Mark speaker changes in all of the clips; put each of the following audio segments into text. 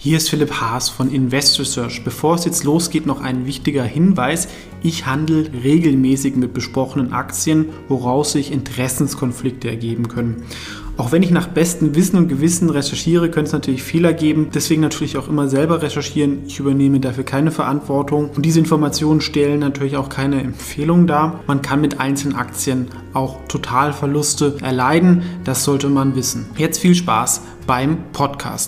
Speaker 1: Hier ist Philipp Haas von Invest Research. Bevor es jetzt losgeht, noch ein wichtiger Hinweis. Ich handle regelmäßig mit besprochenen Aktien, woraus sich Interessenskonflikte ergeben können. Auch wenn ich nach bestem Wissen und Gewissen recherchiere, könnte es natürlich Fehler geben. Deswegen natürlich auch immer selber recherchieren. Ich übernehme dafür keine Verantwortung. Und diese Informationen stellen natürlich auch keine Empfehlung dar. Man kann mit einzelnen Aktien auch Totalverluste erleiden. Das sollte man wissen. Jetzt viel Spaß beim Podcast.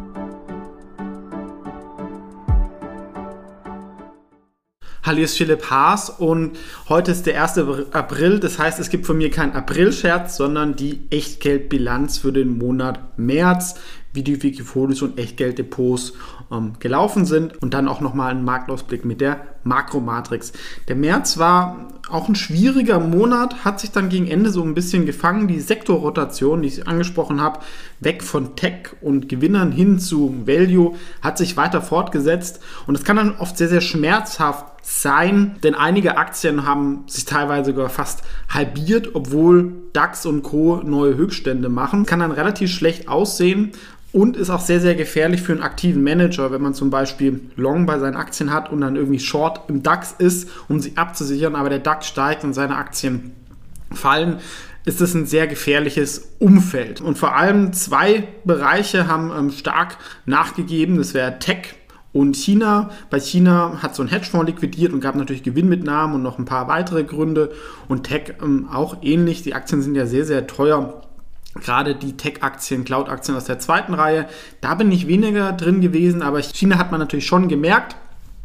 Speaker 1: Hallo, hier ist Philipp Haas und heute ist der 1. April. Das heißt, es gibt von mir keinen April-Scherz, sondern die Echtgeldbilanz für den Monat März, wie die Wikifolios und Echtgelddepots gelaufen sind und dann auch nochmal einen Marktausblick mit der Makromatrix. Der März war auch ein schwieriger Monat, hat sich dann gegen Ende so ein bisschen gefangen. Die Sektorrotation, die ich angesprochen habe, weg von Tech und Gewinnern hin zu Value, hat sich weiter fortgesetzt und es kann dann oft sehr, sehr schmerzhaft sein, denn einige Aktien haben sich teilweise sogar fast halbiert, obwohl DAX und Co. neue Höchststände machen. Kann dann relativ schlecht aussehen und ist auch sehr, sehr gefährlich für einen aktiven Manager, wenn man zum Beispiel Long bei seinen Aktien hat und dann irgendwie Short im DAX ist, um sie abzusichern, aber der DAX steigt und seine Aktien fallen, ist es ein sehr gefährliches Umfeld. Und vor allem zwei Bereiche haben stark nachgegeben, das wäre Tech und China. Bei China hat so ein Hedgefonds liquidiert und gab natürlich Gewinnmitnahmen und noch ein paar weitere Gründe. Und Tech auch ähnlich. Die Aktien sind ja sehr, sehr teuer. Gerade die Tech-Aktien, Cloud-Aktien aus der zweiten Reihe. Da bin ich weniger drin gewesen, aber China hat man natürlich schon gemerkt.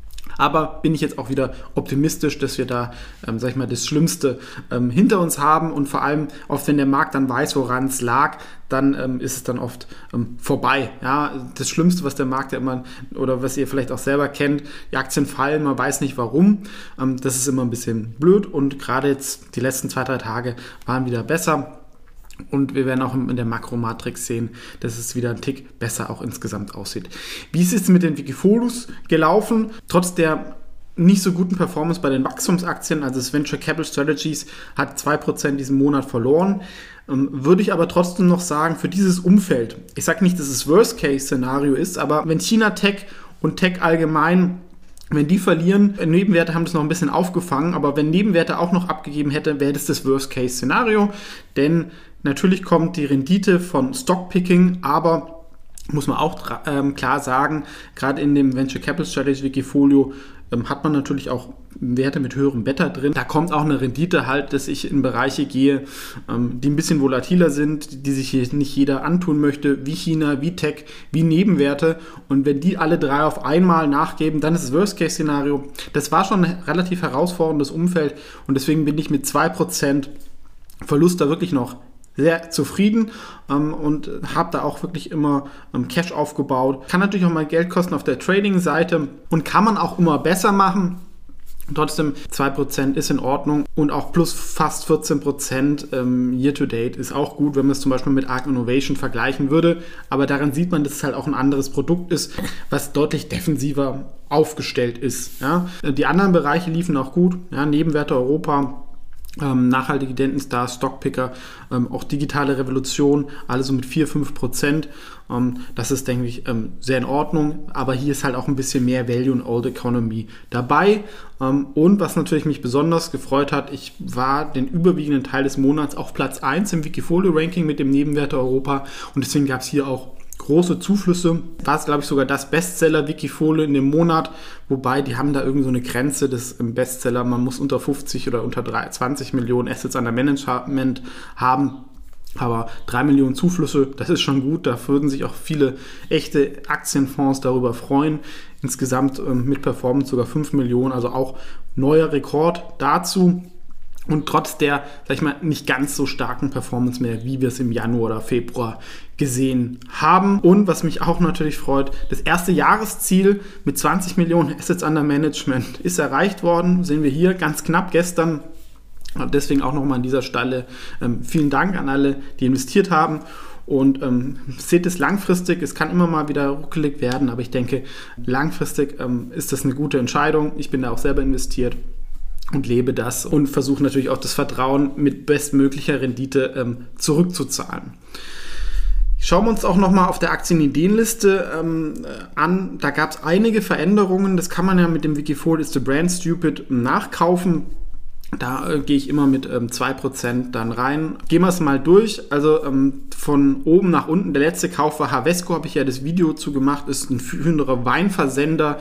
Speaker 1: Aber bin ich jetzt auch wieder optimistisch, dass wir da, das Schlimmste hinter uns haben. Und vor allem, oft wenn der Markt dann weiß, woran es lag, dann ist es dann oft vorbei. Ja, das Schlimmste, was der Markt ja immer, oder was ihr vielleicht auch selber kennt, die Aktien fallen, man weiß nicht warum. Das ist immer ein bisschen blöd. Und gerade jetzt die letzten 2-3 Tage waren wieder besser. Und wir werden auch in der Makromatrix sehen, dass es wieder ein Tick besser auch insgesamt aussieht. Wie ist es mit den Wikifolios gelaufen? Trotz der nicht so guten Performance bei den Wachstumsaktien, also das Venture Capital Strategies hat 2% diesen Monat verloren. Würde ich aber trotzdem noch sagen, für dieses Umfeld, ich sage nicht, dass es Worst-Case-Szenario ist, aber wenn China Tech und Tech allgemein, wenn die verlieren, Nebenwerte haben das noch ein bisschen aufgefangen, aber wenn Nebenwerte auch noch abgegeben hätte, wäre das Worst-Case-Szenario, denn natürlich kommt die Rendite von Stockpicking, aber muss man auch klar sagen, gerade in dem Venture Capital Strategy Wikifolio hat man natürlich auch Werte mit höherem Beta drin. Da kommt auch eine Rendite halt, dass ich in Bereiche gehe, die ein bisschen volatiler sind, die sich hier nicht jeder antun möchte, wie China, wie Tech, wie Nebenwerte. Und wenn die alle drei auf einmal nachgeben, dann ist das Worst-Case-Szenario. Das war schon ein relativ herausforderndes Umfeld und deswegen bin ich mit 2% Verlust da wirklich noch sehr zufrieden und habe da auch wirklich immer Cash aufgebaut. Kann natürlich auch mal Geld kosten auf der Trading-Seite und kann man auch immer besser machen. Trotzdem 2% ist in Ordnung und auch plus fast 14% Year-to-Date ist auch gut, wenn man es zum Beispiel mit ARK Innovation vergleichen würde. Aber daran sieht man, dass es halt auch ein anderes Produkt ist, was deutlich defensiver aufgestellt ist. Ja. Die anderen Bereiche liefen auch gut. Ja, Nebenwerte Europa, nachhaltige Dividendenstar, Stockpicker, auch digitale Revolution, alles so mit 4-5%. Das ist, denke ich, sehr in Ordnung. Aber hier ist halt auch ein bisschen mehr Value und Old Economy dabei. Und was natürlich mich besonders gefreut hat, ich war den überwiegenden Teil des Monats auf Platz 1 im Wikifolio-Ranking mit dem Nebenwerte Europa. Und deswegen gab es hier auch große Zuflüsse. War es, glaube ich, sogar das Bestseller-Wikifolio in dem Monat, wobei die haben da irgend so eine Grenze des Bestseller, man muss unter 50 oder unter 20 Millionen Assets under Management haben, aber 3 Millionen Zuflüsse, das ist schon gut, da würden sich auch viele echte Aktienfonds darüber freuen. Insgesamt mit Performance sogar 5 Millionen, also auch neuer Rekord dazu. Und trotz der, nicht ganz so starken Performance mehr, wie wir es im Januar oder Februar gesehen haben. Und was mich auch natürlich freut, das erste Jahresziel mit 20 Millionen Assets under Management ist erreicht worden. Sehen wir hier ganz knapp gestern. Deswegen auch nochmal an dieser Stelle vielen Dank an alle, die investiert haben. Und seht es langfristig, es kann immer mal wieder ruckelig werden, aber ich denke, langfristig ist das eine gute Entscheidung. Ich bin da auch selber investiert und lebe das und versuche natürlich auch das Vertrauen mit bestmöglicher Rendite zurückzuzahlen. Ich Schauen wir uns auch nochmal auf der Aktienideenliste an. Da gab es einige Veränderungen. Das kann man ja mit dem Wikifolio is the brand stupid nachkaufen. Da gehe ich immer mit 2% dann rein. Gehen wir es mal durch. Also von oben nach unten. Der letzte Kauf war Havesco, habe ich ja das Video zu gemacht. Ist ein führender Weinversender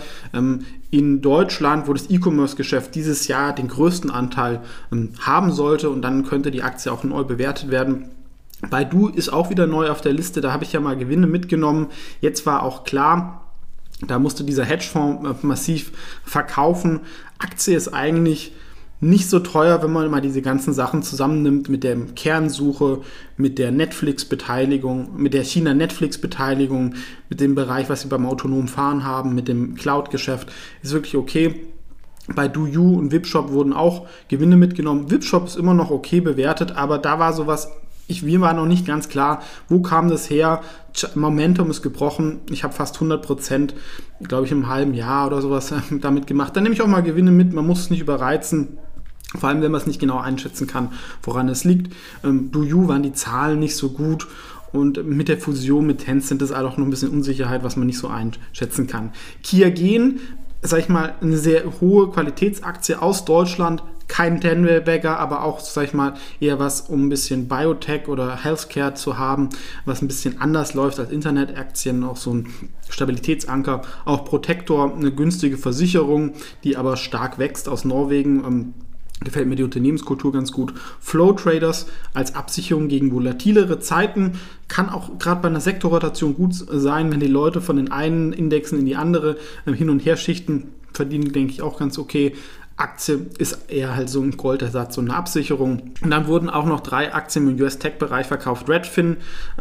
Speaker 1: in Deutschland, wo das E-Commerce-Geschäft dieses Jahr den größten Anteil haben sollte. Und dann könnte die Aktie auch neu bewertet werden. Baidu ist auch wieder neu auf der Liste. Da habe ich ja mal Gewinne mitgenommen. Jetzt war auch klar, da musste dieser Hedgefonds massiv verkaufen. Aktie ist eigentlich nicht so teuer, wenn man mal diese ganzen Sachen zusammennimmt mit der Kernsuche, mit der Netflix-Beteiligung, mit der China-Netflix-Beteiligung, mit dem Bereich, was sie beim autonomen Fahren haben, mit dem Cloud-Geschäft, ist wirklich okay. Bei Douyu und Wipshop wurden auch Gewinne mitgenommen. Wipshop ist immer noch okay bewertet, aber da war sowas, mir war noch nicht ganz klar, wo kam das her? Momentum ist gebrochen. Ich habe fast 100%, glaube ich, im halben Jahr oder sowas damit gemacht. Dann nehme ich auch mal Gewinne mit, man muss es nicht überreizen. Vor allem, wenn man es nicht genau einschätzen kann, woran es liegt. Douyu waren die Zahlen nicht so gut und mit der Fusion mit Tencent ist auch noch ein bisschen Unsicherheit, was man nicht so einschätzen kann. Kiagen, sag ich mal, eine sehr hohe Qualitätsaktie aus Deutschland, kein Denver-Bagger, aber auch, sag ich mal, eher was, um ein bisschen Biotech oder Healthcare zu haben, was ein bisschen anders läuft als Internetaktien, auch so ein Stabilitätsanker. Auch Protector, eine günstige Versicherung, die aber stark wächst aus Norwegen. Gefällt mir die Unternehmenskultur ganz gut. Flow Traders als Absicherung gegen volatilere Zeiten kann auch gerade bei einer Sektorrotation gut sein, wenn die Leute von den einen Indexen in die andere hin und her schichten, verdienen, denke ich, auch ganz okay. Aktie ist eher halt so ein Goldersatz, so eine Absicherung. Und dann wurden auch noch 3 Aktien im US-Tech-Bereich verkauft. Redfin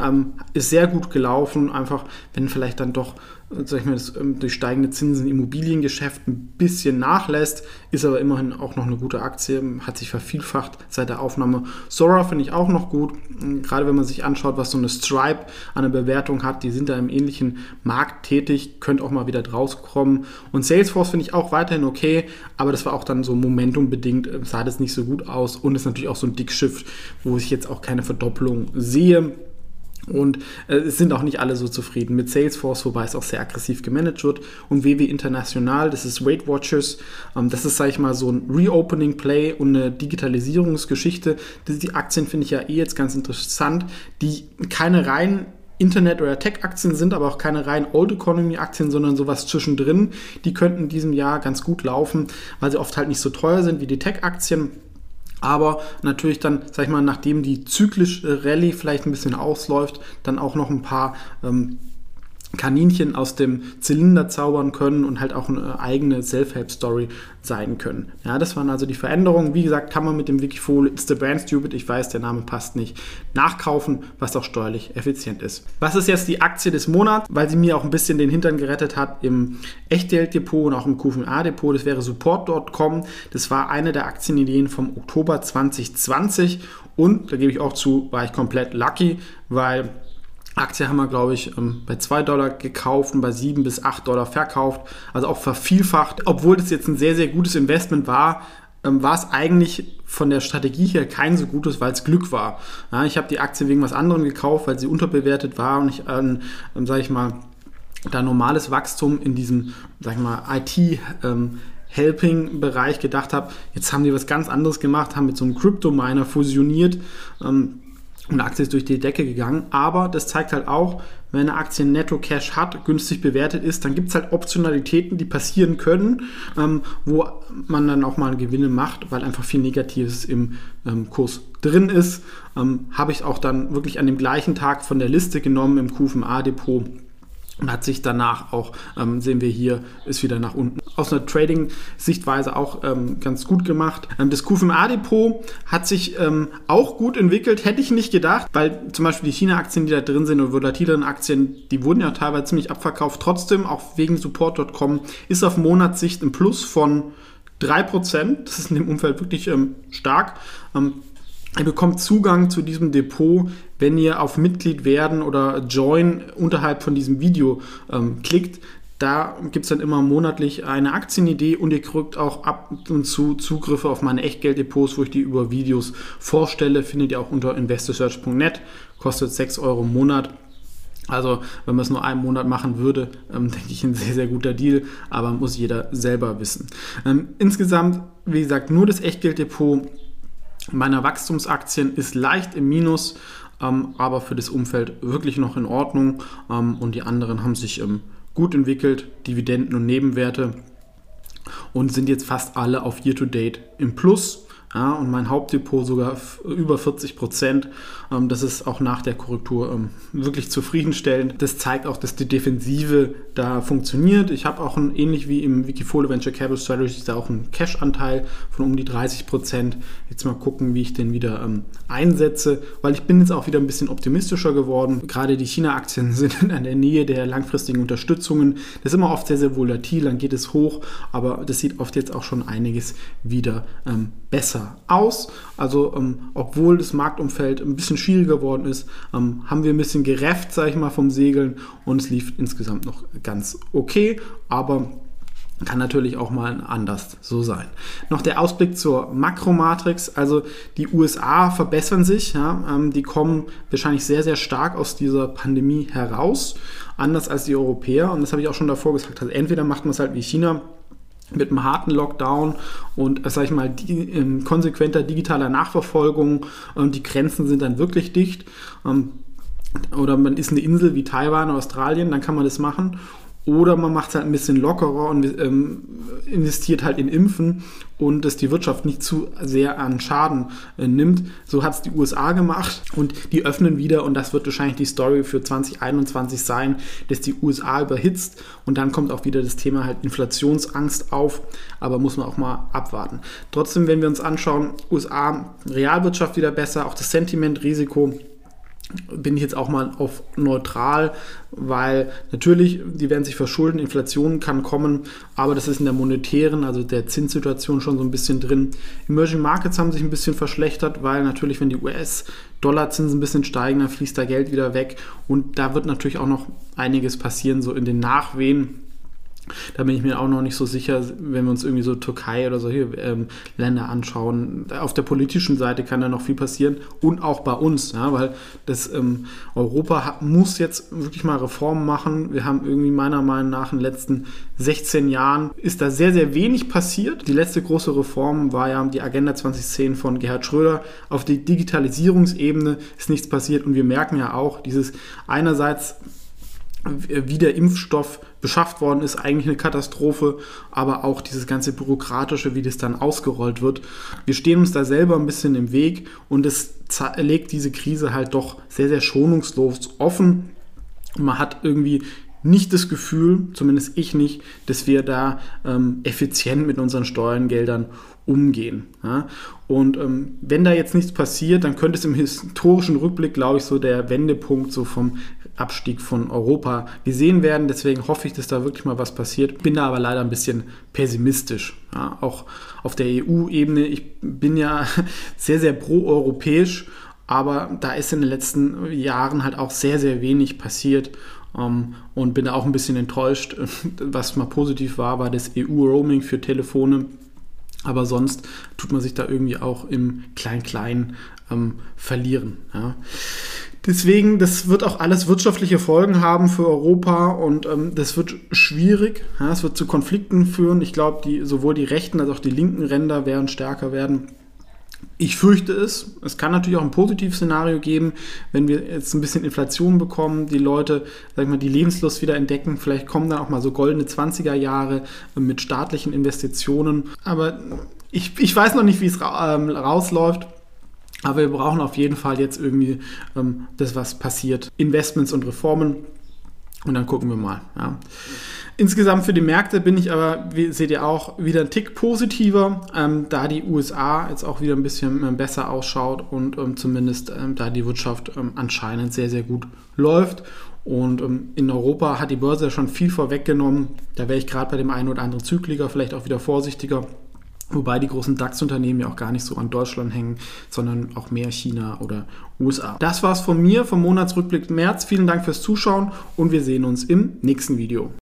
Speaker 1: ist sehr gut gelaufen, einfach wenn vielleicht dann doch, sag ich mal, das durch steigende Zinsen Immobiliengeschäft ein bisschen nachlässt, ist aber immerhin auch noch eine gute Aktie, hat sich vervielfacht seit der Aufnahme. Sora finde ich auch noch gut, gerade wenn man sich anschaut, was so eine Stripe an der Bewertung hat, die sind da im ähnlichen Markt tätig, könnte auch mal wieder draus kommen. Und Salesforce finde ich auch weiterhin okay, aber das war auch dann so momentumbedingt, sah das nicht so gut aus und ist natürlich auch so ein Dickschiff, wo ich jetzt auch keine Verdopplung sehe. Und es sind auch nicht alle so zufrieden mit Salesforce, wobei es auch sehr aggressiv gemanagt wird. Und WW International, das ist Weight Watchers, das ist, sage ich mal, so ein Reopening-Play und eine Digitalisierungsgeschichte. Die Aktien finde ich ja jetzt ganz interessant, die keine rein Internet- oder Tech-Aktien sind, aber auch keine rein Old-Economy-Aktien, sondern sowas zwischendrin. Die könnten in diesem Jahr ganz gut laufen, weil sie oft halt nicht so teuer sind wie die Tech-Aktien. Aber natürlich dann, sag ich mal, nachdem die zyklische Rallye vielleicht ein bisschen ausläuft, dann auch noch ein paar Kaninchen aus dem Zylinder zaubern können und halt auch eine eigene Self-Help-Story sein können. Ja, das waren also die Veränderungen. Wie gesagt, kann man mit dem Wikifolio It's the Brand Stupid, ich weiß, der Name passt nicht, nachkaufen, was auch steuerlich effizient ist. Was ist jetzt die Aktie des Monats? Weil sie mir auch ein bisschen den Hintern gerettet hat im Echtgelddepot und auch im QFA-Depot, das wäre Support.com. Das war eine der Aktienideen vom Oktober 2020 und, da gebe ich auch zu, war ich komplett lucky, weil Aktie haben wir, glaube ich, bei $2 gekauft und bei $7 bis $8 verkauft, also auch vervielfacht. Obwohl das jetzt ein sehr, sehr gutes Investment war, war es eigentlich von der Strategie her kein so gutes, weil es Glück war. Ja, ich habe die Aktie wegen was anderem gekauft, weil sie unterbewertet war und ich, sage ich mal, da normales Wachstum in diesem, sag ich mal, Helping-Bereich gedacht habe. Jetzt haben die was ganz anderes gemacht, haben mit so einem Crypto-Miner fusioniert, und die Aktie ist durch die Decke gegangen, aber das zeigt halt auch, wenn eine Aktie Netto-Cash hat, günstig bewertet ist, dann gibt es halt Optionalitäten, die passieren können, wo man dann auch mal Gewinne macht, weil einfach viel Negatives im Kurs drin ist. Habe ich auch dann wirklich an dem gleichen Tag von der Liste genommen im QFA-Depot. Und hat sich danach auch, sehen wir hier, ist wieder nach unten. Aus einer Trading-Sichtweise auch ganz gut gemacht. Das QFA-Depot hat sich auch gut entwickelt, hätte ich nicht gedacht, weil zum Beispiel die China-Aktien, die da drin sind, oder volatileren Aktien, die wurden ja teilweise ziemlich abverkauft. Trotzdem, auch wegen Support.com, ist auf Monatssicht ein Plus von 3%. Das ist in dem Umfeld wirklich stark. Ihr bekommt Zugang zu diesem Depot, wenn ihr auf Mitglied werden oder Join unterhalb von diesem Video klickt. Da gibt es dann immer monatlich eine Aktienidee und ihr kriegt auch ab und zu Zugriffe auf meine Echtgelddepots, wo ich die über Videos vorstelle. Findet ihr auch unter investorsearch.net, kostet 6 € im Monat. Also wenn man es nur einen Monat machen würde, denke ich, ein sehr, sehr guter Deal, aber muss jeder selber wissen. Insgesamt, wie gesagt, nur das Echtgelddepot meiner Wachstumsaktien ist leicht im Minus, aber für das Umfeld wirklich noch in Ordnung, und die anderen haben sich gut entwickelt, Dividenden und Nebenwerte, und sind jetzt fast alle auf Year-to-Date im Plus. Ja, und mein Hauptdepot sogar über 40%. Das ist auch nach der Korrektur wirklich zufriedenstellend. Das zeigt auch, dass die Defensive da funktioniert. Ich habe auch ähnlich wie im Wikifolio Venture Capital Strategies da auch einen Cash-Anteil von um die 30%. Jetzt mal gucken, wie ich den wieder einsetze, weil ich bin jetzt auch wieder ein bisschen optimistischer geworden. Gerade die China-Aktien sind in der Nähe der langfristigen Unterstützungen. Das ist immer oft sehr, sehr volatil, dann geht es hoch, aber das sieht oft jetzt auch schon einiges wieder besser aus. Also obwohl das Marktumfeld ein bisschen schwieriger geworden ist, haben wir ein bisschen gerefft, sage ich mal, vom Segeln, und es lief insgesamt noch ganz okay, aber kann natürlich auch mal anders so sein. Noch der Ausblick zur Makromatrix. Also die USA verbessern sich. Ja, die kommen wahrscheinlich sehr, sehr stark aus dieser Pandemie heraus, anders als die Europäer. Und das habe ich auch schon davor gesagt. Also entweder macht man es halt wie China mit einem harten Lockdown und, sage ich mal, konsequenter digitaler Nachverfolgung, und die Grenzen sind dann wirklich dicht. Oder man ist eine Insel wie Taiwan oder Australien, dann kann man das machen. Oder man macht es halt ein bisschen lockerer und investiert halt in Impfen und dass die Wirtschaft nicht zu sehr an Schaden nimmt. So hat es die USA gemacht, und die öffnen wieder, und das wird wahrscheinlich die Story für 2021 sein, dass die USA überhitzt, und dann kommt auch wieder das Thema halt Inflationsangst auf, aber muss man auch mal abwarten. Trotzdem, wenn wir uns anschauen, USA, Realwirtschaft wieder besser, auch das Sentimentrisiko bin ich jetzt auch mal auf neutral, weil natürlich, die werden sich verschulden, Inflation kann kommen, aber das ist in der monetären, also der Zinssituation schon so ein bisschen drin. Emerging Markets haben sich ein bisschen verschlechtert, weil natürlich, wenn die US-Dollar-Zinsen ein bisschen steigen, dann fließt da Geld wieder weg, und da wird natürlich auch noch einiges passieren, so in den Nachwehen. Da bin ich mir auch noch nicht so sicher, wenn wir uns irgendwie so Türkei oder solche Länder anschauen. Auf der politischen Seite kann da noch viel passieren, und auch bei uns, ja, weil das Europa muss jetzt wirklich mal Reformen machen. Wir haben irgendwie meiner Meinung nach in den letzten 16 Jahren ist da sehr, sehr wenig passiert. Die letzte große Reform war ja die Agenda 2010 von Gerhard Schröder. Auf die Digitalisierungsebene ist nichts passiert, und wir merken ja auch, dieses einerseits, wie der Impfstoff beschafft worden ist, eigentlich eine Katastrophe, aber auch dieses ganze Bürokratische, wie das dann ausgerollt wird. Wir stehen uns da selber ein bisschen im Weg, und es legt diese Krise halt doch sehr, sehr schonungslos offen. Man hat irgendwie nicht das Gefühl, zumindest ich nicht, dass wir da effizient mit unseren Steuergeldern umgehen. Ja? Und wenn da jetzt nichts passiert, dann könnte es im historischen Rückblick, glaube ich, so der Wendepunkt so vom Abstieg von Europa gesehen werden. Deswegen hoffe ich, dass da wirklich mal was passiert. Bin da aber leider ein bisschen pessimistisch. Ja? Auch auf der EU-Ebene. Ich bin ja sehr, sehr pro-europäisch, aber da ist in den letzten Jahren halt auch sehr, sehr wenig passiert. Und bin da auch ein bisschen enttäuscht. Was mal positiv war das EU-Roaming für Telefone. Aber sonst tut man sich da irgendwie auch im Klein-Klein verlieren. Ja. Deswegen, das wird auch alles wirtschaftliche Folgen haben für Europa, und das wird schwierig. Ja, es wird zu Konflikten führen. Ich glaube, sowohl die rechten als auch die linken Ränder werden stärker werden. Ich fürchte es. Es kann natürlich auch ein Positivszenario geben, wenn wir jetzt ein bisschen Inflation bekommen, die Leute, sag ich mal, die Lebenslust wieder entdecken. Vielleicht kommen dann auch mal so goldene 20er Jahre mit staatlichen Investitionen. Aber ich weiß noch nicht, wie es rausläuft. Aber wir brauchen auf jeden Fall jetzt irgendwie das, was passiert. Investments und Reformen. Und dann gucken wir mal. Ja. Insgesamt für die Märkte bin ich aber, wie seht ihr auch, wieder ein Tick positiver, da die USA jetzt auch wieder ein bisschen besser ausschaut und zumindest da die Wirtschaft anscheinend sehr, sehr gut läuft. Und in Europa hat die Börse ja schon viel vorweggenommen. Da wäre ich gerade bei dem einen oder anderen Zykliker vielleicht auch wieder vorsichtiger. Wobei die großen DAX-Unternehmen ja auch gar nicht so an Deutschland hängen, sondern auch mehr China oder USA. Das war's von mir vom Monatsrückblick März. Vielen Dank fürs Zuschauen, und wir sehen uns im nächsten Video.